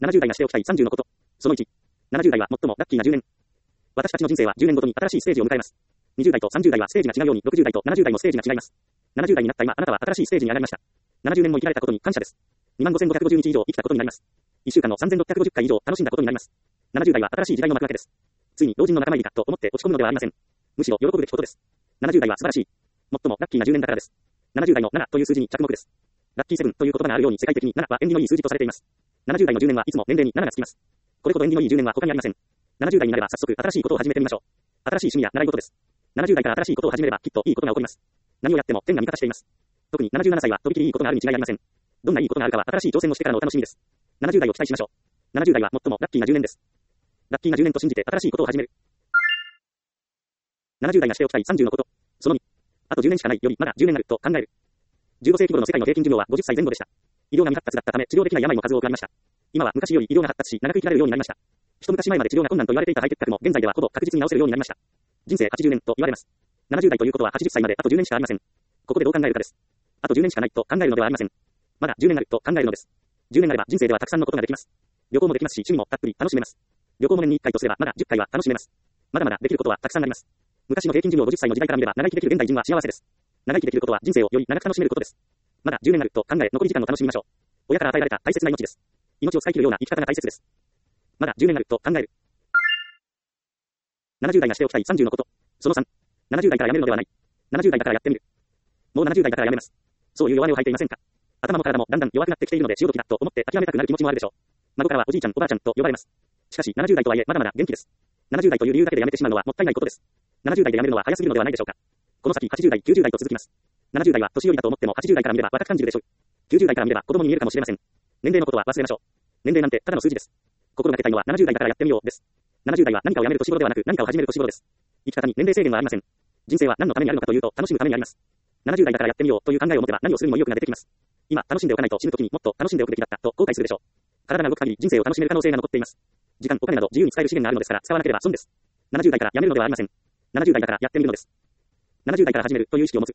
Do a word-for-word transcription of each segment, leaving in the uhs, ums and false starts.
ななじゅう代がしておきたいさんじゅうのこと。そのいち。ななじゅう代は最もラッキーなじゅうねん。私たちの人生はじゅうねんごとに新しいステージを迎えます。にじゅう代とさんじゅう代はステージが違うように、ろくじゅう代とななじゅう代もステージが違います。ななじゅう代になった今、あなたは新しいステージに上がりました。ななじゅうねんも生きられたことに感謝です。にまんごせんごひゃくごじゅうにち以上生きたことになります。いっしゅうかんのさんぜんろっぴゃくごじゅっかい以上楽しんだことになります。ななじゅう代は新しい時代の幕開けです。ついに老人の仲間入りかと思って落ち込むのではありません。むしろ喜ぶべきことです。ななじゅう代は素晴らしい。最もラッキーなじゅうねんだからです。ななじゅう代のななという数字に着目です。ラッキーセブンという言葉があるように世界的にななは縁起のいい数字とされています。ななじゅう代のじゅうねんはいつも年齢になながつきます。これほど縁起のいいじゅうねんは他にありません。ななじゅう代になれば早速新しいことを始めてみましょう。新しい趣味や習い事です。ななじゅう代から新しいことを始めればきっといいことが起こります。何をやっても天が味方しています。特にななじゅうななさいはとびきりいいことがあるに違いありません。どんないいことがあるかは新しい挑戦をしてからのお楽しみです。ななじゅう代を期待しましょう。ななじゅう代は最もラッキーなじゅうねんです。ラッキーなじゅうねんと信じて新しいことを始める。ななじゅう代がしておきたいさんじゅうのこと。そのに。あとじゅうねんしかないよりまだじゅうねんあると考える。じゅうごせいき頃の世界の平均寿命はごじゅっさいぜん後でした。医療が未発達だったため治療できない病も数多くありました。今は昔より医療が発達し長く生きられるようになりました。一昔前まで治療が困難と言われていたハイテク核も現在ではほぼ確実に治せるようになりました。人生はちじゅうねんと言われます。ななじゅう代ということははちじゅっさいまであとじゅうねんしかありません。ここでどう考えるかです。あとじゅうねんしかないと考えるのではありません。まだじゅうねんあると考えるのです。じゅうねんあれば人生ではたくさんのことができます。旅行もできますし趣味もたっぷり楽しめます。旅行も年にいっかいとすればまだじゅっかいは楽しめます。まだまだできることはたくさんあります。昔の平均寿命ごじゅっさいの時代から見れば長生きできる現代人は幸せです。長生きできることは人生をより長く楽しめることです。まだじゅうねんあると考え残り時間を楽しみましょう。親から与えられた大切な命です。命を使い切るような生き方が大切です。まだじゅうねんあると考える。ななじゅう代がしておきたいさんじゅうのこと。そのさん。ななじゅう代からやめるのではない。ななじゅう代だからやってみる。もうななじゅう代だからやめます。そういう弱音を吐いていませんか。頭も体もだんだん弱くなってきているので潮時だと思って諦めたくなる気持ちもあるでしょう。孫からはおじいちゃんおばあちゃんと呼ばれます。しかしななじゅう代とはいえまだまだ元気です。ななじゅう代という理由だけでやめてしまうのはもったいないことです。ななじゅう代でやめるのは早すぎるのではないでしょうか。この先はちじゅう代、きゅうじゅう代と続きます。ななじゅう代は年寄りだと思ってもはちじゅう代から見れば若く感じるでしょう。きゅうじゅう代から見れば子供に見えるかもしれません。年齢のことは忘れましょう。年齢なんてただの数字です。心がけたいのはななじゅう代だからやってみようです。ななじゅう代は何かをやめる年頃ではなく何かを始める年頃です。生き方に年齢制限はありません。人生は何のためにあるのかというと楽しむためにあります。ななじゅう代だからやってみようという考えを持てば何をするにも意欲が出てきます。今楽しんでおかないと死ぬ時にもっと楽しんでおくべきだったと後悔するでしょう。体が動く限り人生を楽しめる可能性が残っています。時間、お金など自由に使える資源があるのですから使わなければ損です。ななじゅう代からやめるのではありません。ななじゅう代だからやってみるのです。ななじゅう代から始めるという意識を持つ。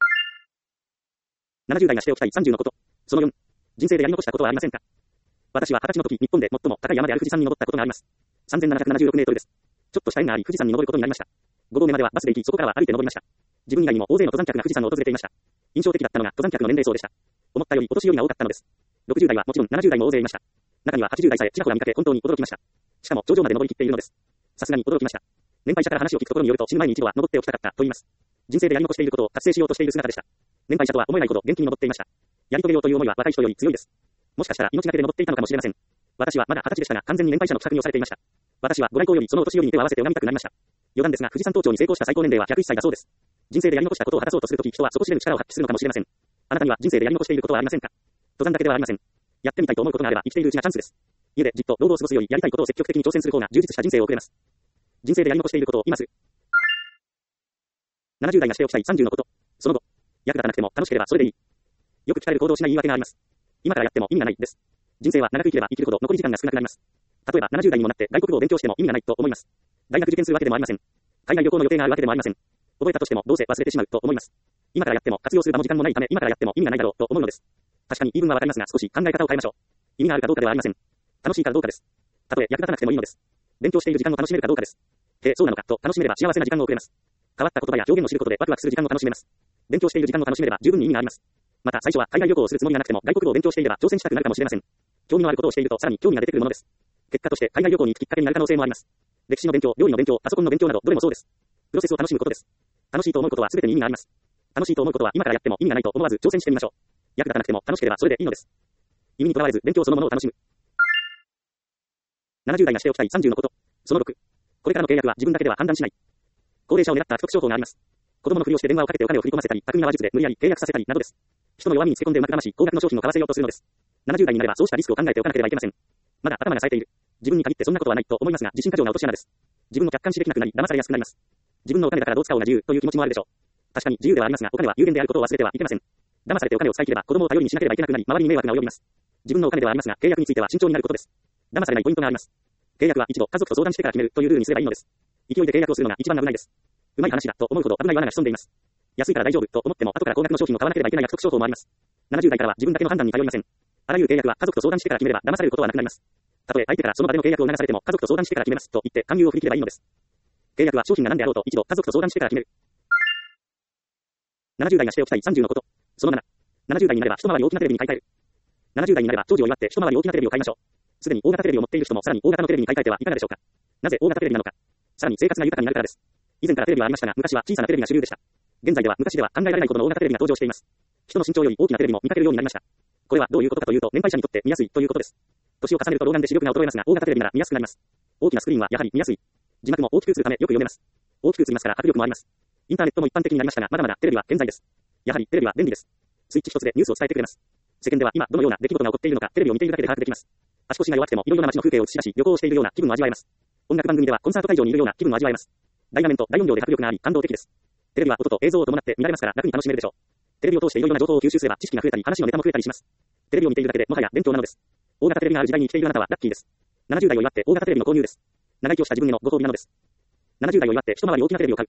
ななじゅう代がしておきたいさんじゅうのこと。そのよん。人生でやり残したことはありませんか。私ははたちの時、日本で最も高い山である富士山に登ったことがあります。さんぜんななひゃくななじゅうろくメートルです。ちょっとした縁があり富士山に登ることになりました。ご合目まではバスで行き、そこからは歩いて登りました。自分以外にも大勢の登山客が富士山を訪れていました。印象的だったのが登山客の年齢層でした。思ったよりお年寄りが多かったのです。ろくじゅう代はもちろんななじゅう代も大勢いました。中にははちじゅう代さえちらほら見かけ本当に驚きました。しかも頂上まで登りきっているのです。さすがに驚きました。年配者から話を聞くところによると死ぬ前に一度は登っておきたかったと言います。人生でやり残していることを達成しようとしている姿でした。年配者とは思えないほど元気に登っていました。やり遂げようという思いは若い人より強いです。もしかしたら命がけで登っていたのかもしれません。私はまだはたちでしたが完全に年配者の企画に押されていました。私はご来光よりそのお年寄りに手を合わせて拝みたくなりました。余談ですが富士山登頂に成功した最高年齢はひゃくいっさいだそうです。人生でやり残したことを果たそうとするとき人は底知れぬ力を発揮するのかもしれません。あなたには人生でやり残していることはありませんか。登山だけではありません。やってみたいと思うことがあれば生きているうちがチャンスです。家でじっと労働を過ごすよりやりたいことを積極的に挑戦する方が充実した人生を送れます。人生でやり残していることを今すぐ。ななじゅう代がしておきたいさんじゅうのこと。その後。役立たなくても楽しければそれでいい。よく聞かれる行動をしない言い訳があります。今からやっても意味がないです。人生は長く生きれば生きるほど残り時間が少なくなります。例えばななじゅう代にもなって外国語を勉強しても意味がないと思います。大学受験するわけでもありません。海外旅行の予定があるわけでもありません。覚えたとしてもどうせ忘れてしまうと思います。今からやっても活用する場も時間もないため今からやっても意味がないだろうと思うのです。確かに言い分はわかりますが少し考え方を変えましょう。意味があるかどうかではありません。楽しいかどうかです。たとえ役立たなくてもいいのです。勉強している時間を楽しめるかどうかです。へえ、そうなのかと楽しめれば幸せな時間を送れます。変わった言葉や表現を知ることでワクワクする時間を楽しめます。勉強している時間を楽しめれば十分に意味があります。また最初は海外旅行をするつもりがなくても外国語を勉強していれば挑戦したくなるかもしれません。興味のあることをしているとさらに興味が出てくるものです。結果として海外旅行に行くきっかけになる可能性もあります。歴史の勉強、料理の勉強、パソコンの勉強などどれもそうです。プロセスを楽しむことです。楽しいと思うことは全てに意味があります。楽しいと思うことは今からやっても意味がないと思わず挑戦してみましょう。役立たなくても楽しければそれでいいのです。意味にとらわれず勉強そのものを楽しむ。ななじゅう代がしておきたいさんじゅうのこと。そのろく。これからの契約は自分だけでは判断しない。高齢者を狙った不徳商法があります。子供のふりをして電話をかけてお金を振り込ませたり、巧みな話術で無理やり契約させたりなどです。人の弱みにつけ込んでうまく騙し、高額の商品を買わせようとするのです。ななじゅう代になればそうしたリスクを考えておかなければいけません。まだ頭が冴えている。自分に限ってそんなことはないと思いますが、自信過剰な落とし穴です。自分を客観視できなくなり、騙されやすくなります。自分のお金だからどう使おうが自由という気持ちもあるでしょう。確かに自由ではありますが、お金は有限であることを忘れてはいけません。騙されてお金を使い切れば子供を頼りにしなければいけなくなり、周りに迷惑が及びます。自分のお金ではありますが、契約については慎重になることです。騙されないポイントがあります。契約は一度家族と相談してから決めるというルールにすればいいのです。勢いで契約をするのが一番危ないです。うまい話だと思うほど危ない罠が潜んでいます。安いから大丈夫と思っても後から高額の商品を買わなければいけない約束商法もあります。ななじゅう代からは自分だけの判断に頼りません。あらゆる契約は家族と相談してから決めれば騙されることはなくなります。 たとえ相手からその場での契約を促されても家族と相談してから決めますと言って勧誘を振り切ればいいのです。契約は商品が何であろうと一度家族と相談してから決める。ななじゅう代がしておきたいさんじゅうのこと。そのなな。ななじゅう代になれば一回り大きなテレビに買い替える。ななじゅう代になれば長寿を祝って一回り大きなテレビを買いましょう。すでに大型テレビを持っている人もさらに大型のテレビに買い替えてはいかがでしょうか。なぜ大型テレビなのか。さらに生活が豊かになるからです。以前からテレビはありましたが、昔は小さなテレビが主流でした。現在では昔では考えられないほどの大型テレビが登場しています。人の身長より大きなテレビも見かけるようになりました。これはどういうことかというと、年配者にとって見やすいということです。年を重ねると老眼で視力が衰えますが、大型テレビなら見やすくなります。大きなスクリーンはやはり見やすい。字幕も大きく映るためよく読めます。大きく映りますから迫力もあります。インターネットも一般的になりましたが、まだまだテレビは健在です。やはりテレビは便利です。スイッチ一つでニュースを伝えてくれます。世間では今どのような出来事が起こっているのか、テレビを見ているだけで把握できます。足腰が弱くてもいろいろな街の風景を映し出し、旅行をしているような気分を味わえます。音楽番組ではコンサート会場にいるような気分を味わえます。大画面と大音量で迫力があり感動的です。テレビは音と映像を伴って見られますから楽に楽しめるでしょう。テレビを通していろいろな情報を吸収すれば知識が増えたり話のネタも増えたりします。テレビを見ているだけでもはや勉強なのです。大型テレビがある時代に生きているあなたはラッキーです。ななじゅう代を祝って大型テレビの購入です。長生きをした自分へのご褒美なのです。ななじゅう代を祝って一回り大きなテレビを買う。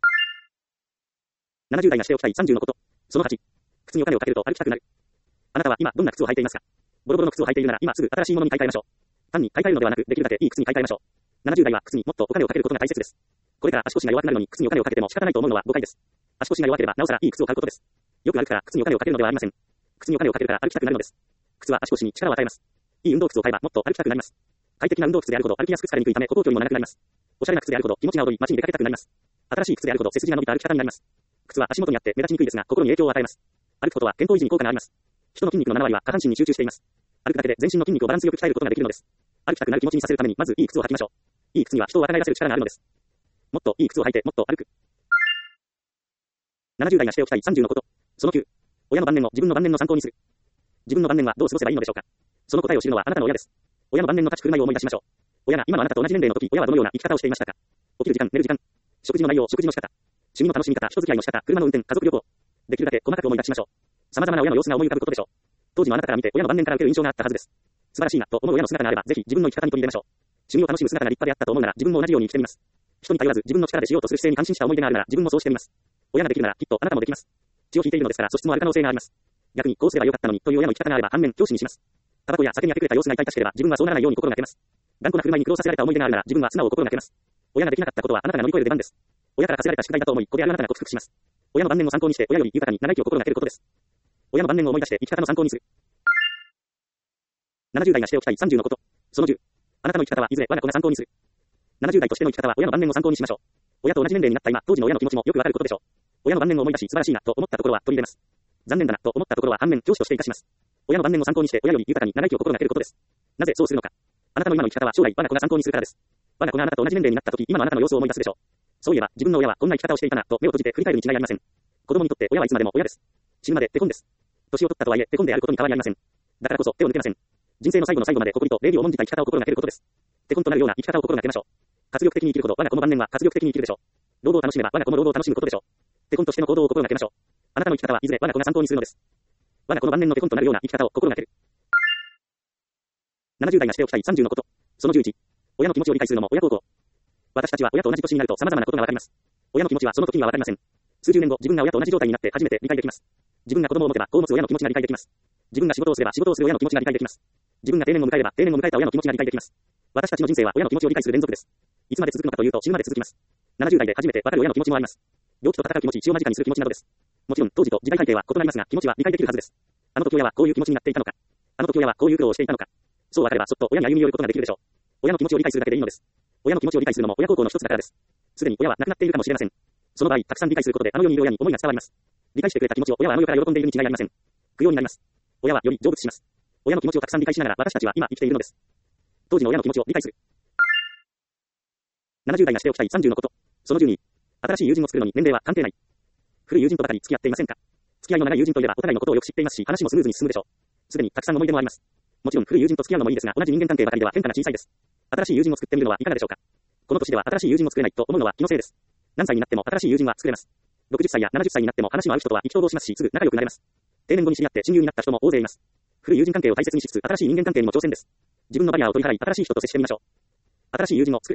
ななじゅう代がしておきたいさんじゅうのこと。そのはち。靴にお金をかけると歩きたくなる。あなたは今どんな靴を履いていますか。ボロボロの靴を履いているなら今すぐ新しいものに買い替えましょう。単に買い替えるのではなくできるだけいい靴に買い替えましょう。ななじゅう代は靴にもっとお金をかけることが大切です。これから足腰が弱くなるのに靴にお金をかけても仕方ないと思うのは誤解です。足腰が弱ければなおさらいい靴を買うことです。よく歩くから靴にお金をかけるのではありません。靴にお金をかけるから歩きたくなるのです。靴は足腰に力を与えます。いい運動靴を買えばもっと歩きたくなります。快適な運動靴であるほど歩きやすく疲れにくいため歩行距離も長くなります。おしゃれな靴であるほど気持ちが躍り街に出かけたくなります。新しい靴であるほど背筋が伸びた歩き方になります。靴は足元にあって目立ちにくいですが心に影響を与えます。歩くことは健康維持に効果があります。人の筋肉のななわりは下半身に集中しています。歩くだけで全身の筋肉をバランスよく鍛えることができるのです。歩きたくなる気持ちにさせるためにまずいい靴を履きましょう。いい靴には人を若返らせる力があるのです。もっといい靴を履いてもっと歩く。ななじゅう代がしておきたいさんじゅうのこと。そのきゅう。親の晩年を自分の晩年の参考にする。自分の晩年はどう過ごせばいいのでしょうか。その答えを知るのはあなたの親です。親の晩年の立ち振る舞いを思い出しましょう。親が今のあなたと同じ年齢の時、親はどのような生き方をしていましたか。起きる時間、寝る時間、食事の内容、食事の仕方、趣味の楽しみ方、人付き合いの仕方、車の運転、家族旅行。できるだけ細かく思い出しましょう。様々な親の様子が思い浮かぶことでしょう。当時のあなたから見て親の晩年から受ける印象があったはずです。素晴らしいなと思う親の姿があれば、ぜひ自分の生き方に取り入れましょう。趣味を楽しむ姿が立派であったと思うなら、自分も同じように生きてみます。人に頼らず自分の力でしようとする姿勢に感心した思い出があるなら、自分もそうしてみます。親ができるなら、きっとあなたもできます。血を引いているのですから、素質もある可能性があります。逆にこうすればよかったのにという親の生き方があれば、反面教師にします。タバコや酒に明け暮れた様子が痛々しければ、自分はそうならないように心がけます。頑固な振る舞いに苦労させられた思い出があるなら、自分は素直を心がけます。親ができなかったことはあなたが乗り越える出番です。親から課せられた宿題だと思い、ここであるあなたが克服します。親の晩年を参考にして、親より豊かに長生きを心がけることです。親の晩年を思い出して生き方の参考にする。ななじゅう代がしておきたいさんじゅうのこと。そのじゅう。あなたの生き方はいずれ我が子が参考にする。ななじゅう代としての生き方は親の晩年を参考にしましょう。親と同じ年齢になった今、当時の親の気持ちもよくわかることでしょう。親の晩年を思い出し、素晴らしいなと思ったところは取り入れます。残念だなと思ったところは反面教師として生かします。親の晩年を参考にして親より豊かに長生きを心がけることです。なぜそうするのか。あなたの今の生き方は将来我が子が参考にするからです。我が子があなたと同じ年齢になった時、今のあなたの様子を思い出すでしょう。そういえば自分の親はこんな生き方をしていたなと目を閉じて振り返るに違いありません。子供にとって親はいつまでも親です。死ぬまで手本です。年を取ったとはいえ手本であることに変わりありません。だからこそ手を抜けません。人生の最後の最後まで誇りと礼儀を重んじた生き方を心がけることです。手本となるような生き方を心がけましょう。活力的に生きるほど我が子の晩年は活力的に生きるでしょう。労働を楽しめば我が子も労働を楽しむことでしょう。手本としての行動を心がけましょう。あなたの生き方はいずれ我が子が参考にするのです。我が子の晩年の手本となるような生き方を心がける。ななじゅう代がしておきたいさんじゅうのこと。そのじゅういち。親の気持ちを理解するのも親孝行。私たちは親と同じ年になると様々なことがわかります。親の気持ちはその時にはわかりません。数十年後、自分が親と同じ状態になって初めて理解できます。自分が子供を持てば子を持つ親の気持ちが理解できます。自分が仕事をすれば仕事をする親の気持ちが理解できます。自分が定年を迎えれば定年を迎えた親の気持ちが理解できます。私たちの人生は親の気持ちを理解する連続です。いつまで続くのかというと死ぬまで続きます。ななじゅう代で初めてわかる親の気持ちもあります。病気と戦う気持ち、血を間近にする気持ちなどです。もちろん当時と時代背景は異なりますが気持ちは理解できるはずです。あの時親はこういう気持ちになっていたのか。あの時親はこういう苦労をしていたのか。そうわかればそっと親に歩み寄ることができるでしょう。親の気持ちを理解するだけでいいのです。親の気持ちを理解するのも親孝行の一つだからです。すでに親は亡くなっているかもしれません。その場合、たくさん理解することであの世にいる親に思いが伝わります。理解してくれた気持ちを親はあの世から喜んでいるに違いありません。供養になります。親はより成仏します。親の気持ちをたくさん理解しながら私たちは今生きているのです。当時の親の気持ちを理解する。ななじゅう代がしておきたいさんじゅうのこと。そのじゅうに。新しい友人を作るのに年齢は関係ない。古い友人とばかり付き合っていませんか。付き合いの長い友人といえばお互いのことをよく知っていますし、話もスムーズに進むでしょう。すでにたくさん思い出もあります。もちろん古い友人と付き合うのもいいですが、同じ人間関係ばかりでは変化が小さいです。新しい友人を作ってみるのはいかがでしょうか。この年では新しい友人を作れないと思うのは気のせいです。何歳になっても新しい友人は作れます。ろくじゅっさいやななじゅっさいになっても話の合う人とは意気投合しますし、すぐ仲良くなれます。定年後に知り合って親友になった人も大勢います。古い友人関係を大切にしつつ、新しい人間関係にも挑戦です。自分のバリアを取り払い、新しい人と接してみましょう。新しい友人を作る。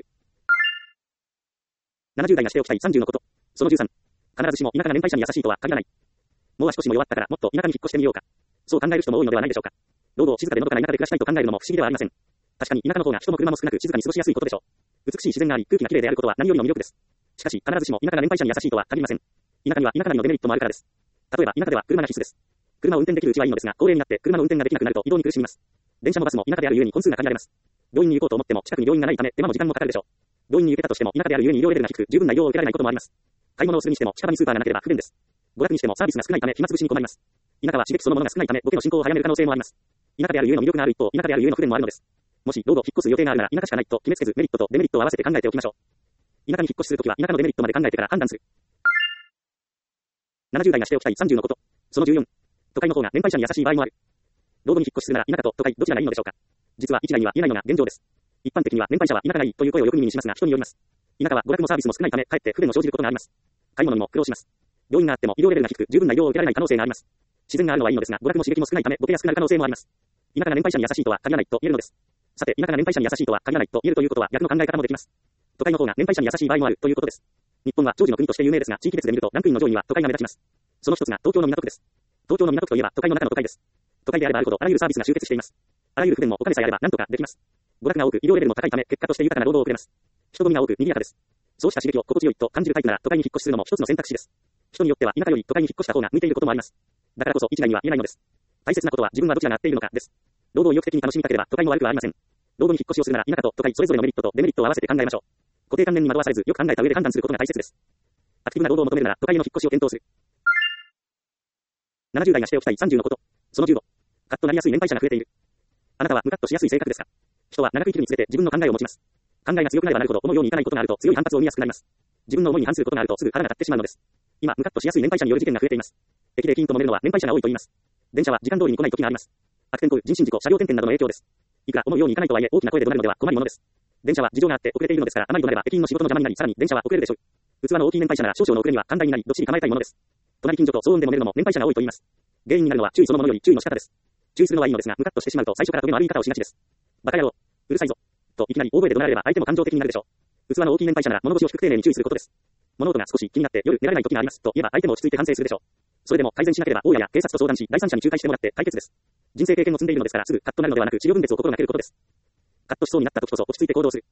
ななじゅう代がしておきたいさんじゅうのこと。そのじゅうさん。必ずしも田舎が年配者に優しいとは限らない。もう足腰も弱ったからもっと田舎に引っ越してみようか。そう考える人も多いのではないでしょうか。老後を静かでのどかな田舎で暮らしたいと考えるのも不思議ではありません。 確かに田舎の方が人も車も少なく静かに過ごしやすいことでしょう。美しい自然があり、空気がきれいであることは何よりの魅力です。しかし、必ずしも田舎が年配者に優しいとは限りません。田舎には田舎なりのデメリットもあるからです。例えば、田舎では車が必須です。車を運転できるうちはいいのですが、高齢になって車の運転ができなくなると移動に苦しみます。電車もバスも田舎であるゆえに本数が限られます。病院に行こうと思っても近くに病院がないため手間も時間もかかるでしょう。病院に行けたとしても田舎であるゆえに医療レベルが低く十分な医療を受けられないこともあります。買い物をするにしても近場にスーパーがなければ不便です。娯楽にしてもサービスが少ないため暇つぶしに困ります。田舎は刺激そのものが少ないためボケの進行を早める可能性もあります。田舎であるゆえの魅力がある一方、田舎であるゆえの不便もあるのです。もし老後引っ越す予定があるなら田舎しかないと決めつけずメリットとデメリットを合わせて考えておきましょう。田舎に引っ越しするときは田舎のデメリットまで考えてから判断する。ななじゅう代がしておきたいさんじゅうのこと。そのじゅうよん。都会の方が年配者に優しい場合もある。老後に引っ越しするなら田舎と都会どちらがいいのでしょうか。実は一概には言えないのが現状です。一般的には年配者は田舎がいいという声をよく耳にしますが人によります。田舎は娯楽もサービスも少ないためかえって不便の生じることがあります。買い物にも苦労します。病院があっても医療レベルが低く十分な医療を受けられない可能性があります。自然があるのはいいのですが娯楽も刺激も少ないためボケやすくなる可能性もあります。田舎が年配者に優しいとは限らないと言えるのです。さて、田舎が年配者に優しいとは限らないと言えるということは逆の考え方もできます。都会の方が年配者に優しい場合もあるということです。日本は長寿の国として有名ですが地域別で見るとランクインの上位には都会が目立ちます。その一つが東京の港区です。東京の港区といえば都会の中の都会です。都会であればあるほどあらゆるサービスが集結しています。あらゆる不便もお金さえあれば何とかできます。娯楽が多く医療レベルも高いため結果として豊かな労働を送れます。人混みが多く賑やかです。そうした刺激を心地よいと感じるタイプなら都会に引っ越しするのも一つの選択肢です。人によっては田舎より都会に引っ越した方が向いていることもあります。だからこそ一概には言えないのです。大切なことは自分はどちらが合っているのかです。労働を意欲的に楽しみたければ都会も悪くはありません。老後に引っ越しをするなら田舎と都会それぞれのメリットとデメリットを合わせて考えましょう。固定観念に惑わされずよく考えた上で判断することが大切です。アクティブな労働を求めるなら都会への引っ越しを検討する。ななじゅう代がしておきたいさんじゅうのこと。そのじゅうご。カッとなりやすい年配者が増えている。あなたはムカッとしやすい性格ですか。人は長く生きるにつれて自分の考えを持ちます。考えが強くなればなるほど思うようにいかないことがあると強い反発を生みやすくなります。自分の思いに反することがあるとすぐ腹が立ってしまうのです。今、ムカッとしやすい年配者による事件が増えています。駅でキンと揉めるのは年配者が多いと言います。電車は時間通りに来ない時があります。悪天候、人身事故、車両点検などの影響です。いくら思うようにいかないとはいえ大きな声で怒鳴るのでは困るものです。電車は事情があって遅れているのですからあまり怒鳴れば駅員の仕事の邪魔になりさらに電車は遅れるでしょう。器の大きい年配者なら少々の遅れには寛大になりどっちり構えたいものです。隣近所と騒音で揉めるのも年配者が多いと言います。原因になるのは注意そのものより注意の仕方です。注意するのはいいのですがムカッとしてしまうと最初からトゲの悪い言い方をしがちです。バカ野郎、うるさいぞといきなり大声で怒鳴られれば相手も感情的になるでしょう。器の大きい年配者なら物腰を低く丁寧に注意することです。物音が少し気になって夜寝られない時がありますと言えば相手も落ち着いて反省するでしょう。それでも改善しなければ大家や警察と相談し第三者に仲介してもらって解決です。人生経験を積んでいるのですからすぐカッとなるのではなく治療分別を心がけることです。カッとしそうになった時こそ落ち着いて行動する。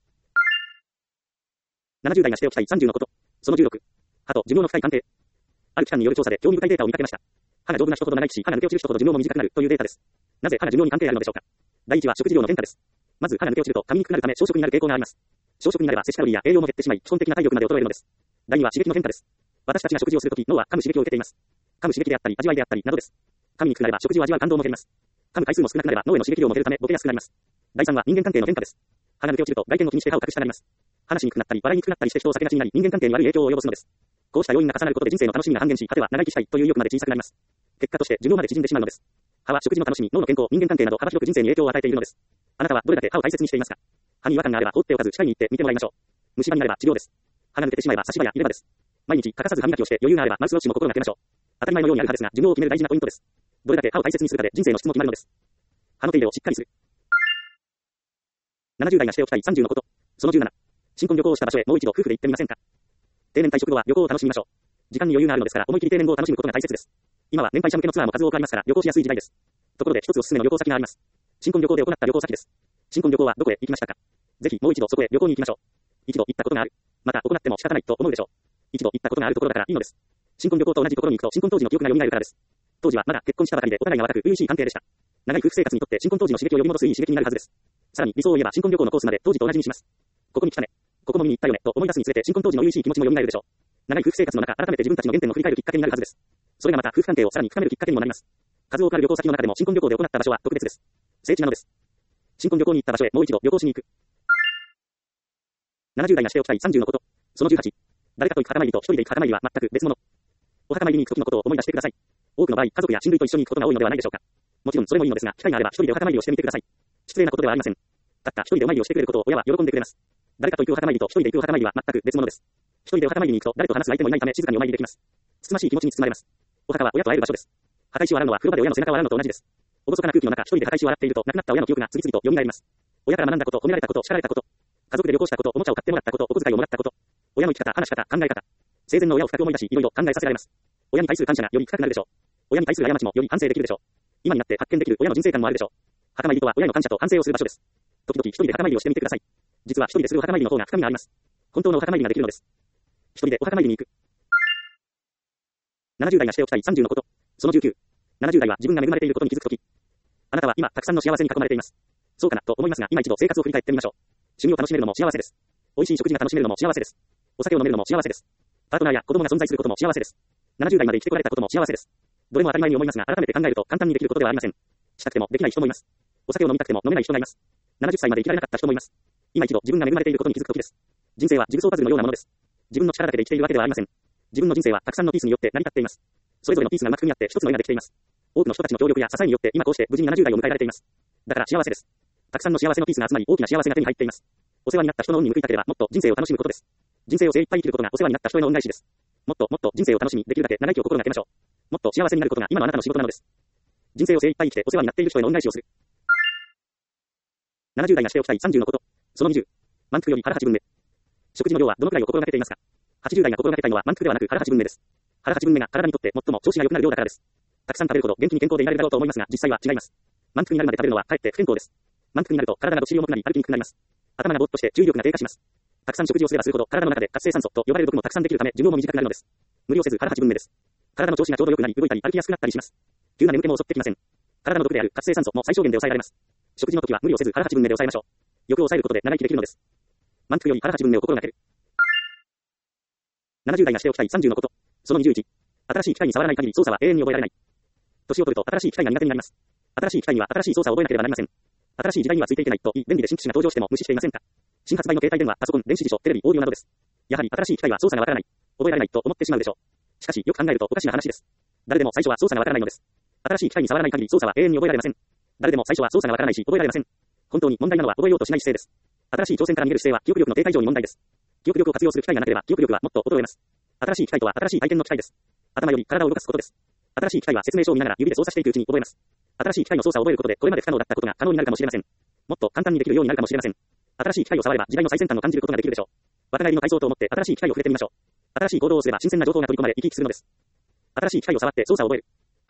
ななじゅう代がしておきたいさんじゅうのこと。そのじゅうろく。歯と寿命の深い関係。ある機関による調査で興味深いデータを見かけました。歯が丈夫な人ほど長生きし、歯が抜け落ちる人ほど寿命も短くなるというデータです。なぜ歯が寿命に関係あるのでしょうか。第一は食事量の変化です。まず歯が抜け落ちると噛みにくくなるため小食になる傾向があります。小食になれば摂取カロリーや栄養も減ってしまい基本的な体力まで衰えるのです。第二は刺激の変化です。私たちが食事をするとき脳は噛む刺激を受けています。噛む刺激であったり味わいであったりなどです。噛みにくくなれば食事を味わう感動も減ります。噛む回数も少なくなれば脳への刺激量も減るためボケやすくなります。第三は人間関係の変化です。歯が抜け落ちると外見を気にして歯を隠したがります。話しにくくなったり笑いにくくなったりして人を避けがちになり人間関係に悪い影響を及ぼすのです。こうした要因が重なることで人生の楽しみが半減し果ては長生きしたいという意欲まで小さくなります。結果として寿命まで縮んでしまうのです。歯は食事の楽しみ、脳の健康、人間関係など幅広く人生に影響を与えているのです。あなたはどれだけ歯を大切にしていますか。歯に違和感があれば放っておかず歯科に行って見てもらいましょう。虫歯になれば治療です。歯が抜けてしまえば差し歯や入れ歯です。毎日欠かさず歯磨きをして余裕があればマウスウォッチも心がけましょう。当たり前のようにある歯ですが寿命を決める大事なポイントです。どれだけ歯を大切にするかで人生の質も決まるのです。歯の手入れをしっかりする。ななじゅう代がしておきたいさんじゅうのこと。そのじゅうなな。新婚旅行をした場所へもう一度夫婦で行ってみませんか。定年退職後は旅行を楽しみましょう。時間に余裕があるのですから思い切り定年後を楽しむことが大切です。今は年配者向けのツアーも数多くありますから旅行しやすい時代です。ところで一つおすすめの旅行先があります。新婚旅行で行った旅行先です。新婚旅行はどこへ行きましたか。ぜひもう一度そこへ旅行に行きましょう。一度行ったことがある。また行っても仕方ないと思うでしょう。一度行ったことがあるところだからいいのです。新婚旅行と同じところに行くと新婚当時の記憶が蘇るからです。当時はまだ結婚したばかりでお互いが若く初々しい関係でした。長い夫婦生活にとって新婚当時の刺激を呼び戻すいい刺激になるはずです。さらに理想を言えば新婚旅行のコースまで当時と同じにします。ここに来たね。ここも見に行ったよねと思い出すにつれて新婚当時の初々しい気持ちも蘇るでしょう。長い夫婦生活の中改めて自分たちの原点を振り返るきっかけになるはずです。それがまた夫婦関係をさらに深めるきっかけにもなります。数多くある旅行先の中でも新婚旅行で行った場所は特別です。聖地なのです。新婚旅行に行った場所へもう一度旅行しに行く。ななじゅう代がしておきたいさんじゅうのこと。そのじゅうはち。誰かと行く墓参りと一人で行く墓参りは全く別物。お墓参りに行く時のことを思い出してください。多くの場合、家族や親類と一緒に行くことが多いのではないでしょうか。もちろんそれもいいのですが、機会があれば一人でお墓参りをしてみてください。失礼なことではありません。たった一人でお参りをしてくれることを親は喜んでくれます。誰かと行くお墓参りと一人で行くお墓参りは全く別物です。一人でお墓参りに行くと誰と話す相手もいないため静かにお参りできます。つつましい気持ちに包まれます。お墓は親と会える場所です。墓石を洗うのは風呂場で親の背中を洗うのと同じです。厳かな空気の中一人で墓石を洗っていると亡くなった親の記憶が次々と蘇ります。親から学んだこと、褒められたこと、叱られたこと、家族で旅行したこと、おもちゃを買ってもらったこと、お小遣いをもらったこと、親の生き方、話し方、考え方、生前の親を深く思い出し、いろいろ考えさせられます。親に対する感謝がより深くなるでしょう。親に対する過ちもより反省できるでしょう。今になって発見できる親の人生観もあるでしょう。墓参りとは親の感謝と反省をする場所です。 時々一人で墓参りをしてみてください。実は一人でするお墓参りの方が深みがあります。本当のお墓参りができるのです。一人でお墓参りに行く。ななじゅう代がしておきたいさんじゅうのこと。そのじゅうきゅう。ななじゅう代は自分が恵まれていることに気づくとき。あなたは今、たくさんの幸せに囲まれています。そうかな、と思いますが、今一度生活を振り返ってみましょう。趣味を楽しめるのも幸せです。美味しい食事が楽しめるのも幸せです。お酒を飲めるのも幸せです。パートナーや子供が存在することも幸せです。ななじゅう代まで生きてこられたことも幸せです。どれも当たり前に思いますが、改めて考えると簡単にできることではありません。したくてもできない人もいます。お酒を飲みたくても飲めない人がいます。ななじゅっさいまで生きられなかった人もいます。今一度自分が恵まれていることに気づくときです。人生はジグソーパズルのようなものです。自分の力だけで生きているわけではありません。自分の人生はたくさんのピースによって成り立っています。それぞれのピースがうまく組み合って一つの絵ができています。多くの人たちの協力や支えによって今こうして無事にななじゅう代を迎えられています。だから幸せです。たくさんの幸せのピースが集まり大きな幸せが手に入っています。お世話になった人の恩に報いたければもっと人生を楽しむことです。人生を精一杯生きることがお世話になった人への恩返しです。もっともっと人生を楽しみ、できるだけ長生きを心がけましょう。もっと幸せになることが今のあなたの仕事なのです。人生を精一杯生きてお世話になっている人への恩返しをする。ななじゅう代がしておきたいさんじゅうのこと。そのにじゅう。満腹より腹八分目。食事の量はどのくらいを心がけていますか？ はちじゅう 代が心がけたいのは満腹ではなく腹八分目です。腹八分目が体にとって最も調子が良くなる量だからです。たくさん食べるほど元気に健康でいられるだろうと思いますが、実際は違います。満腹になるまで食べるのはかえって不健康です。満腹になると体がどっしり重くなり歩きにくくなります。頭がぼーっとして重力が低下します。たくさん食事をすればするほど体の中で活性酸素と呼ばれる毒もたくさんできるため寿命も短くなるのです。無理をせず腹八分目です。体の調子がちょうど良くなり動いたり歩きやすくなったりします。急な眠気も襲ってきません。体の毒である活性酸素も最小限で抑えられます。食事の時は無理をせず腹八分目で抑えましょう。欲を抑えることで長生きできるのです。満腹より腹八分目を心がける。ななじゅう代がしておきたいさんじゅうのこと。そのにじゅういち。新しい機械に触らない限り操作は永遠に覚えられない。年を取ると新しい機械が苦手になります。新しい機械には新しい操作を覚えなければなりません。新しい時代にはついていけないといい便利で新機種が登場しても無視していませんか？新発売の携帯電話、パソコン、電子辞書、テレビ、オーディオなどです。やはり新しい機械は操作がわからない、覚えられないと思ってしまうでしょう。しかしよく考えるとおかしな話です。誰でも最初は操作がわからないのです。新しい機械に触らない限り操作は永遠に覚えられません。誰でも最初は操作がわからないし覚えられません。本当に問題なのは覚えようとしない姿勢です。新しい挑戦から逃げる姿勢は記憶力の低下以上に問題です。記憶力を活用する機会がなければ記憶力はもっと衰えます。新しい機械とは新しい体験の機会です。頭より体を動かすことです。新しい機械は説明書を見ながら指で操作していくうちに覚えます。新しい機械の操作を覚えることでこれまで不可能だったことが可能になるかもしれません。もっと簡単にできるようになるかもしれません。新しい機械を触れば時代の最先端を感じることができるでしょう。若返りの体操と思って新しい機械を触れてみましょう。新しい行動をすれば新鮮な情報が取り込まれ生き生きするのです。新しい機械を触って操作を覚える。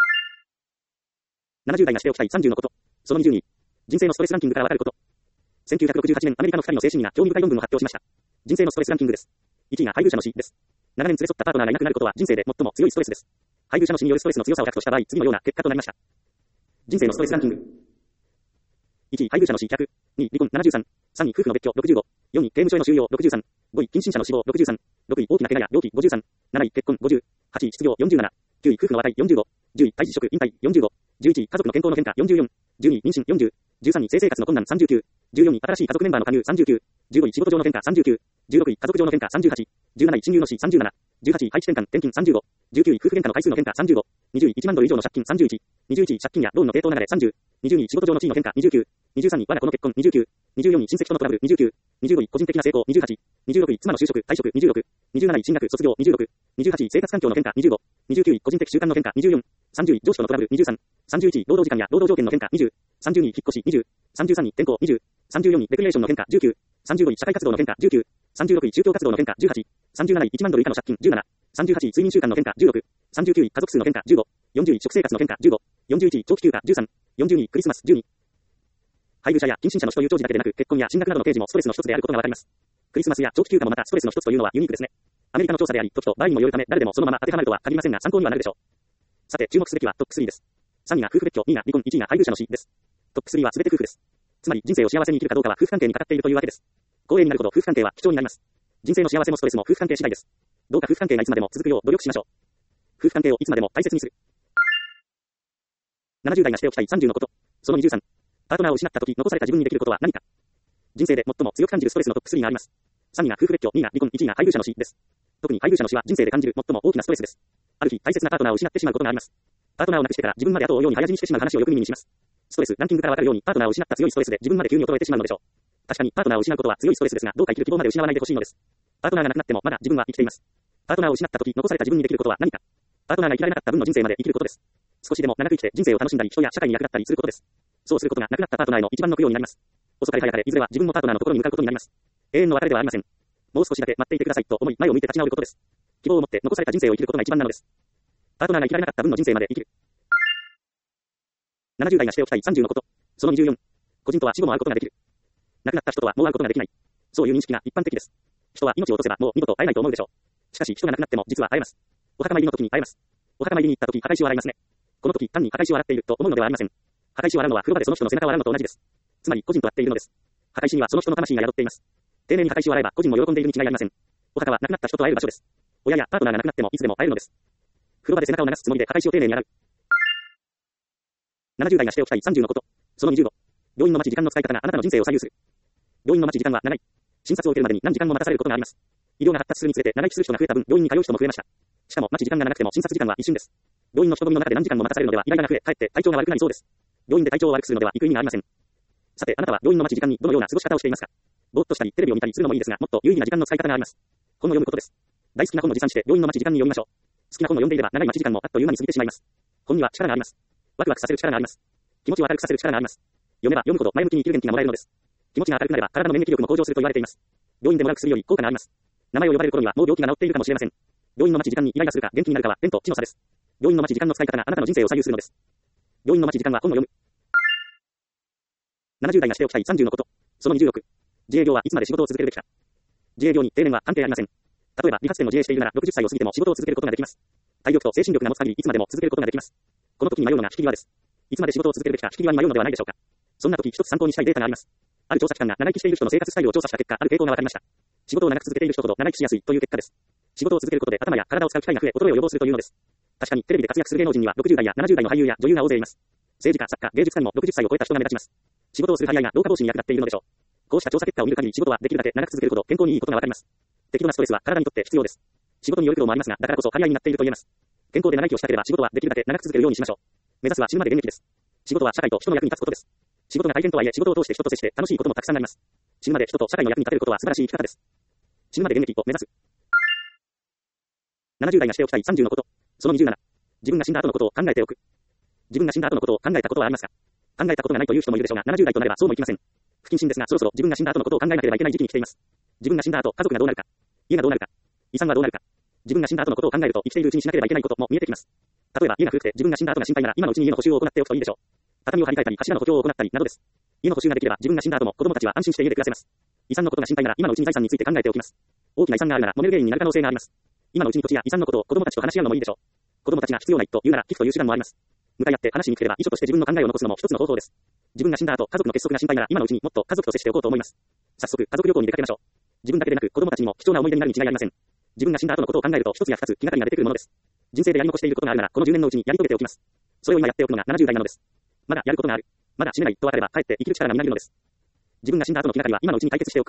ななじゅう代がしておきたいさんじゅうのこと。そのにじゅうに。人生のストレスランキングからわかること。せんきゅうひゃくろくじゅうはちねんアメリカのふたりの精神医が興味深い論文を発表しました。人生のストレスランキングです。いちいが配偶者の死です。長年連れ添ったパートナーがいなくなることは人生で最も強いストレスです。配偶者の死によるストレスの強さをひゃくとした場合、次のような結果となりました。人生のストレスランキング。いちい配偶者の死ひゃく、にい離婚ななじゅうさん、さんい夫婦の別居ろくじゅうご、よんい刑務所への収容ろくじゅうさん、ごい近親者の死亡ろくじゅうさん、ろくい大きな怪我や病気ごじゅうさん、なない結婚ごじゅう、はちい失業よんじゅうなな、きゅうい夫婦の和解よんじゅうご、じゅうい退職引退よんじゅうご、じゅういちい家族の健康の変化よんじゅうよん、じゅうにい妊娠よんじゅう、じゅうさんい性生活の困難さんじゅうきゅう、じゅうよんい新しい家族メンバーの加入さんじゅうきゅう、じゅうごい仕事上の変化さんじゅうきゅう、じゅうろくい家族上の変化さんじゅうはち、じゅうなない親友の死さんじゅうなな、じゅうはちい配置転換転勤さんじゅうご、じゅうきゅうい夫婦喧嘩の回数の変化さんじゅうご、にじゅういいちまんドル以上の借金さんじゅういち、にじゅういちい借金やローンの抵当流れさんじゅう、にじゅうにい仕事上の地位の変化にじゅうきゅう、にじゅうさんい我が子の結婚にじゅうきゅう、にじゅうよんい親戚とのトラブルにじゅうきゅう、にじゅうごい個人的な成功にじゅうはち、にじゅうろくい妻の就職退職にじゅうろく、にじゅうなない進学卒業にじゅうろく、にじゅうはちい生活環境の変化にじゅうご、にじゅうきゅうい個人的習慣の変化にじゅうよん、さんじゅうい上司とのトラブルにじゅうさん、さんじゅういちい労働時間や労働条件の変化にじゅう、さんじゅうにい引っ越しにじゅう、さんじゅうさんい転校にじゅう、さんじゅうよんいレクリエーションの変化じゅうきゅう、さんじゅうごい社会活動の変化じゅうきゅう、さんじゅうろくい宗教活動の変化じゅうはち、さんじゅうなないいちまんドル以下の借金じゅうなな、さんじゅうはちい睡眠習慣の変化じゅうろく、さんじゅうきゅうい家族数の変化じゅうご、よんじゅうい食生活の変化じゅうご、よんじゅういち長期休暇じゅうさん、よんじゅうにクリスマスじゅうに。配偶者や近親者の死という長寿だけでなく結婚や進学などのページもストレスの一つであることがわかります。クリスマスや長期休暇もまたストレスの一つというのはユニークですね。アメリカの調査であり、時と場合にもよるため誰でもそのまま当てはまるとは限りませんが参考にはなるでしょう。さて注目すべきはトップスリーです。さんいが夫婦別居、にいが離婚、いちいが配偶者の死です。トップスリーは全て夫婦です。つまり人生を幸せに生きるかどうかは夫婦関係にかかっているというわけです。公営になるほど夫婦関係は貴重になります。人生の幸せもストレスも夫婦関係次第です。どうか夫婦関係がいつまでも続くよう努力しましょう。夫婦関係をいつまでも大切にする。ななじゅう代がしておきたいさんじゅうのこと。そのにじゅうさん。パートナーを失った時残された自分にできることは何か。人生で最も強く感じるストレスのトップスリーがあります。さんいが夫婦別居、にいが離婚、いちいが配偶者の死です。特に配偶者の死は人生で感じる最も大きなストレスです。ある日大切なパートナーを失ってしまうことがあります。パートナーを亡くしてから自分まで後を追うように早死にしてしまう話をよく耳にします。ストレスランキングからわかるようにパートナーを失った強いストレスで自分まで急に衰えてしまうのでしょう。確かにパートナーを失うことは強いストレスですが、どうか生きる希望まで失わないでほしいのです。パートナーが亡くなってもまだ自分は生きています。パートナーを失った時残された自分にできることは何か。パートナーが生きられなかった分の人生まで生きることです。少しでも長く生きて人生を楽しんだり人や社会に役立ったりすることです。そうすることが亡くなったパートナーへの一番の供養になります。遅かれ早かれいずれは自分もパートナーのところに向かうことになります。永遠の別れではありません。もう少しだけ待っていてくださいと思い前を向いて立ち直ることです。希望を持って残された人生を生きることが一番なのです。パートナーが生きられなかった分の人生まで生きる。ななじゅう代がしておきたいさんじゅうのこと。そのにじゅうよん。個人とは死後も会うことができる。 亡くなった人とはもう会うことができない。そういう認識が一般的です。人は命を落とせばもう二度と会えないと思うでしょう。しかし人が亡くなっても実は会えます。お墓参りの時に会えます。お墓参りに行った時墓石を洗いますね。この時単に墓石を洗っていると思うのではありません。墓石を洗うのは風呂場でその人の背中を洗うのと同じです。つまり個人と会っているのです。墓石にはその人の魂が宿っています。丁寧に墓石を洗えば個人も喜んでいるに違いありません。お墓は亡くなった人と会える場所です。親やパートナーが亡くなってもいつでも会えるのです。風呂場で背中を流すつもりで墓石を丁寧に洗う。ななじゅう代がしておきたいさんじゅうのこと。そのにじゅうご。病院の待ち時間の使い方があなたの人生を左右する。病院の待ち時間は長い。診察を受けるまでに何時間も待たされることがあります。医療が発達するにつれて長生きする人が増えた分、病院に通う人も増えました。しかも待ち時間が長くても診察時間は一瞬です。病院の人混みの中で何時間も待たされるのではイライラが増え、かえって体調が悪くなりそうです。病院で体調を悪くするのでは行く意味がありません。さて、あなたは病院の待ち時間にどのような過ごし方をしていますか？ぼーっとしたり、テレビを見たりするのもいいですが、もっと有意義な時間の使い方があります。本を読むことです。大好きな本を持参して病院の待ち時間に読みましょう。好きな本を読んでいれば長い待ち時間もあっという間に過ぎてしまいます。本には力があります。ワクワクさせる力があります。気持ちを明るくさせる力があります。読めば読むほど前向きに生きる元気がもらえるのです。気持ちが明るくなれば体の免疫力も向上すると言われています。病院でもらう薬より効果があります。名前を呼ばれる頃にはもう病気が治っているかもしれません。病院の待ち時間にイライラするか元気になるかは天と地の差です。病院の待ち時間の使い方があなたの人生を左右するのです。病院の待ち時間は本を読む。ななじゅう代がしておきたいさんじゅうのこと。そのにじゅうろく。自営業はいつまで仕事を続けるべきか。自営業に定年は関係ありません。例えば理髪店を自営しているならろくじゅっさいを過ぎても仕事を続けることができます。体力と精神力が持つ限りいつまでも続けることができます。この時に迷うのが引き際です。いつまで仕事を続けるべきか引き際に迷うのではないでしょうか。そんな時一つ参考にしたいデータがあります。ある調査機関が長生きしている人の生活スタイルを調査した結果、ある傾向が分かりました。仕事を長く続けている人ほど長生きしやすいという結果です。仕事を続けることで頭や体を使う機会が増え、衰えを予防するというのです。確かにテレビで活躍する芸能人にはろくじゅう代やななじゅう代の俳優や女優が大勢います。政治家、作家、芸術家にもろくじゅっさいを超えた人が目立ちます。仕事をする張り合いが老化防止に役立っているのでしょう。こうした調査結果を見る限り仕事はできるだけ長く続けるほど健康にいいことがわかります。適度なストレスは体にとって必要です。仕事による苦労もありますが、だからこそ張り合いになっていると言えます。健康で長生きをしたければ仕事はできるだけ長く続けるようにしましょう。目指すは死ぬまで現役です。仕事は社会と人の役に立つことです。仕事が大変とはいえ仕事を通して人と接して楽しいこともたくさんあります。死ぬまで人と社会の役に立てることは素晴らしい生き方です。死ぬまで現役を目指す。ななじゅう代がしておきたいさんじゅうのこと。そのにじゅうなな。自分が死んだ後のことを考えておく。自分が死んだ後のことを考えたことはありますか？考えたことがないという人もいるでしょうが、ななじゅう代となればそうもいきません。不謹慎ですが、そろそろ自分が死んだ後のことを考えなければいけない時期に来ています。自分が死んだ後、家族がどうなるか、家がどうなるか、遺産はどうなるか。自分が死んだ後のことを考えると、生きているうちにしなければいけないことも見えてきます。例えば、家が古くて自分が死んだ後が心配なら、今のうちに家の補修を行っておくといいでしょう。畳を張り替えたり、柱の補強を行ったりなどです。家の補修ができれば、自分が死んだ後も子供たちは安心して家で暮らせます。遺産のことが心配なら、今のうちに財産について考えておきます。大きな遺産があるなら、揉める原因になる可能性があります。今のうちに土地や遺産のことを子供たちと話し合うのもいいでしょう。子供たちが必要ないと言うなら、寄付という手段もあります。向かい合って話しにくければ、遺書として自分の考えを残すのも一つの方法です。自分が死んだ後、家族の結束が心配なら、今のうちにもっと家族と接しておこうと思います。早速、家族旅行に出かけましょう。自分だけでなく、子供たちにも貴重な思い出になるに違いありません。自分が死んだ後のことを考えると、一つや二つ気がかりが出てくるものです。人生でやり残していることがあるなら、このじゅうねんのうちにやり遂げておきます。それを今やっておくのがななじゅう代なのです。まだやることがある。まだ死ねないと分かれば、かえって生きる力がみなぎるのです。自分が死んだ後の気がかりは今のうちに解決しておく。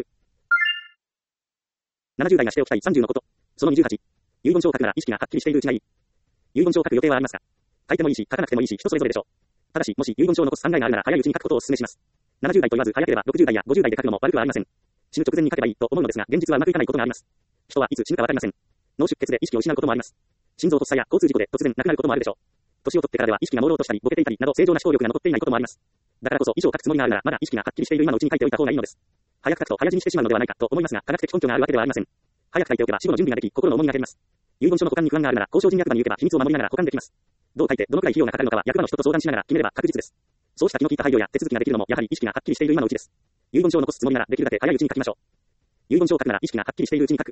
ななじゅう代がしておきたいさんじゅうのこと。そのにじゅうはち。遺言書を書くなら意識がはっきりしているうちがいい。遺言書を書く予定はありますか？書いてもいいし、書かなくてもいいし、人それぞれでしょう。ただし、もし遺言書を残す考えがあるなら、早いうちに書くことをお勧めします。ななじゅう代と言わず、早ければろくじゅう代やごじゅう代で書くのも悪くはありません。死ぬ直前に書けばいいと思うのですが、現実はうまくいかないことがあります。人はいつ死ぬかわかりません。脳出血で意識を失うこともあります。心臓発作や交通事故で突然亡くなることもあるでしょう。年を取ってからでは意識が朦朧としたり、ボケていたりなど正常な思考力が残っていないこともあります。だからこそ遺書を書くつもりがあるなら、まだ意識がはっきりしている今のうちに書いておいた方がいいのです。早く書くと早死にしてしまうのではないかと思いますが、科学的根拠があるわけではありません。早く書いておけば死後の準備ができ、心の重みが減ります。遺言書の保管に不安があるなら、交渉人役場に行けば秘密を守りながら保管できます。どう書いてどのくらい費用がかかるのかは役場の人と相談しながら決めれば確実です。そうした気の利いた配慮や手続きができるのもやはり意識がはっきりしている今のうちです。遺言書を残すつもりならできるだけ早いうちに書きましょう。遺言書を書くなら意識がはっきりしているうちに書く。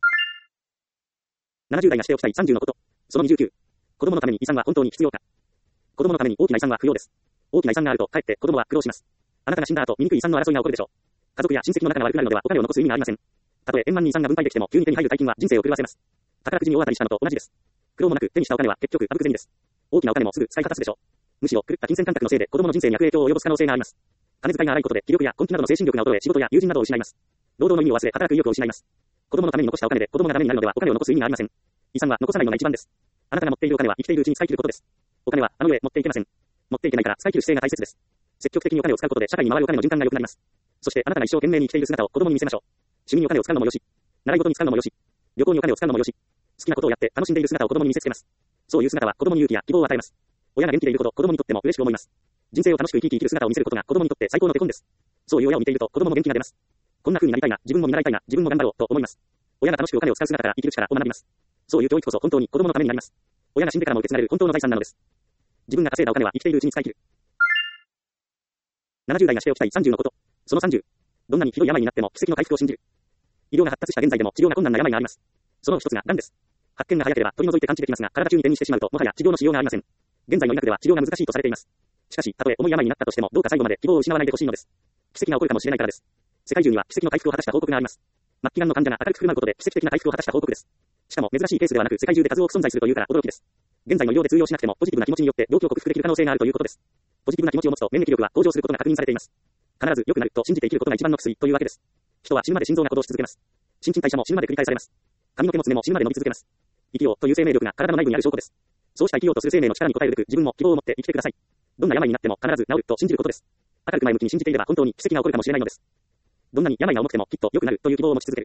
ななじゅう代がしておきたいさんじゅうのこと。そのにじゅうきゅう。子供のために遺産は本当に必要か。子供のために大きな遺産は不要です。大きな遺産があるとかえって子供は苦労します。あなたが死んだ後、醜い遺産の争いが起こるでしょう。家族や親戚の仲が悪くなるのではお金を残す意味がありません。たとえ円満に遺産が分配できても急に手に入る大金は人生を狂わせます。宝くじに大当たりしたのと同じです。苦労もなく手にしたお金は結局あぶく銭です。大きなお金もすぐ使い果たすでしょう。むしろ狂った金銭感覚のせいで子供の人生に悪影響を及ぼす可能性があります。金遣いが荒いことで気力や根気などの精神力が衰え仕事や友人などを失います。労働の意味を忘れ働く意欲を失います。子供のために残したお金で子供がダメになるのではお金を残す意味がありません。遺産は残さないのが一番です。あなたが持っているお金は生きているうちに使い切ることです。お金はあの世へ持っていけません。持っていけないから使い切る姿勢が大切です。積極的にお金を使うことで社会に回るお金の循環が良くなります。そしてあなたが一生懸命に生きている姿を子供に見せましょう。趣味にお金を使うのもよし、習い事に使うのもよし、旅行にお金を使うのもよし、好きなことをやって楽しんでいる姿を子供に見せつけます。そういう姿は子供に勇気や希望を与えます。親が元気でいるほど子供にとっても嬉しく思います。人生を楽しく生き生き生きる姿を見せることが子供にとって最高の手本です。そういう親を見ていると子供も元気が出ます。こんな風になりたいな、自分も見習いたいな、自分も頑張ろうと思います。親が楽しくお金を使う姿から生きる力を学びます。そういう教育こそ本当に子供のためになります。親が死んでからも受け継がれる本当の財産なのです。自分が稼いだお金は生きているうちに使い切る。ななじゅう代がしておきたいさんじゅうのこと。そのさんじゅう。 どんなにひどい病になっても奇跡の回復を信じる。医療が発達した現在でも治療が困難な病があります。その一つが癌です。発見が早ければ取り除いて完治できますが、体中に転移してしまうともはや治療のしようがありません。現在の医学では治療が難しいとされています。しかし、たとえ重い病になったとしても、どうか最後まで希望を失わないでほしいのです。奇跡が起こるかもしれないからです。世界中には奇跡の回復を果たした報告があります。末期癌の患者が明るく振る舞うことで奇跡的な回復を果たした報告です。しかも珍しいケースではなく世界中で数多く存在するというから驚きです。現在の医療で通用しなくてもポジティブな気持ちによって病気を克服できる可能性があるということです。ポジティブな気持ちを持つと免疫力は向上することが確認されています。必ず良くなると信じて生きることが一番の薬というわけです。人は死ぬまで心臓が鼓動し続けます。新陳代謝も死ぬまで繰り返されます。髪の毛も爪も死ぬまで伸び続けます。生きようという生命力が体の内部にある証拠です。そうした生きようとする生命の力に応えるべく自分も希望を持って生きてください。どんな病になっても必ず治ると信じることです。明るく前向きに信じていれば本当に奇跡が起こるかもしれないのです。どんなに病が重くてもきっと良くなるという希望を持ち続ける。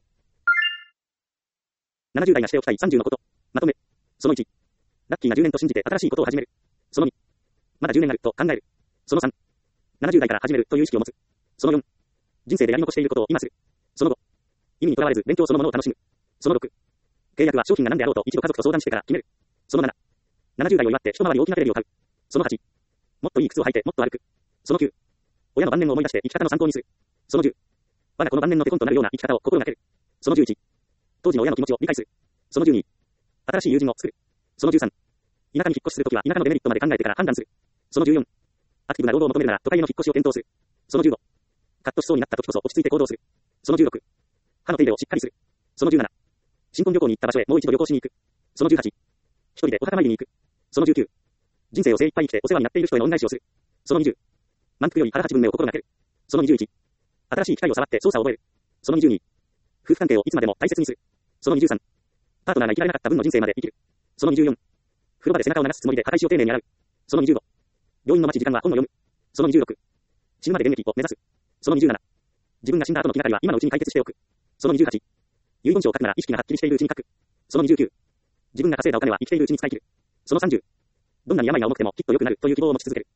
ななじゅう代がしておきたいさんじゅうのこと。まとめ。そのいち。ラッキーなじゅうねんと信じて新しいことを始める。そのに。まだじゅうねんあると考える。そのさん。ななじゅう代から始めるという意識を持つ。そのよん。人生でやり残していることを今する。そのご。意味にとらわれず勉強そのものを楽しむ。そのろく。契約は商品が何であろうと一度家族と相談してから決める。そのなな。ななじゅう代を祝って一回り大きなテレビを買う。そのはち。もっといい靴を履いてもっと歩く。そのきゅう。親の晩年を思い出して生き方の参考にする。そのじゅう。我が子の晩年の手本となるような生き方を心がける。そのじゅういち。当時の親の気持ちを理解する。そのじゅうに。新しい友人を作る。そのじゅうさん。田舎に引っ越しするときは田舎のデメリットまで考えてから判断する。そのじゅうよん。アクティブな労働を求めるなら都会への引っ越しを検討する。そのじゅうご。カッとしそうになったときこそ落ち着いて行動する。そのじゅうろく。歯の手入れをしっかりする。そのじゅうなな。新婚旅行に行った場所へもう一度旅行しに行く。そのじゅうはち。一人でお墓参りに行く。そのじゅうきゅう。人生を精一杯生きてお世話になっている人への恩返しをする。そのにじゅう。満腹より腹八分目を心がける。そのにじゅういち。新しい機械を触って操作を覚える。そのにじゅうに。夫婦関係をいつまでも大切にする。そのにじゅうさん。パートナーが生きられなかった分の人生まで生きる。そのにじゅうよん。風呂場で背中を流すつもりで墓石を丁寧に洗う。そのにじゅうご。病院の待ち時間は本を読む。そのにじゅうろく。死ぬまで現役を目指す。そのにじゅうなな。自分が死んだ後の気がかりは今のうちに解決しておく。そのにじゅうはち。遺言書を書くなら意識がはっきりしているうちに書く。そのにじゅうきゅう。自分が稼いだお金は生きているうちに使い切る。そのさんじゅう。どんなに病が重くてもきっと良くなるという希望を持ち続ける。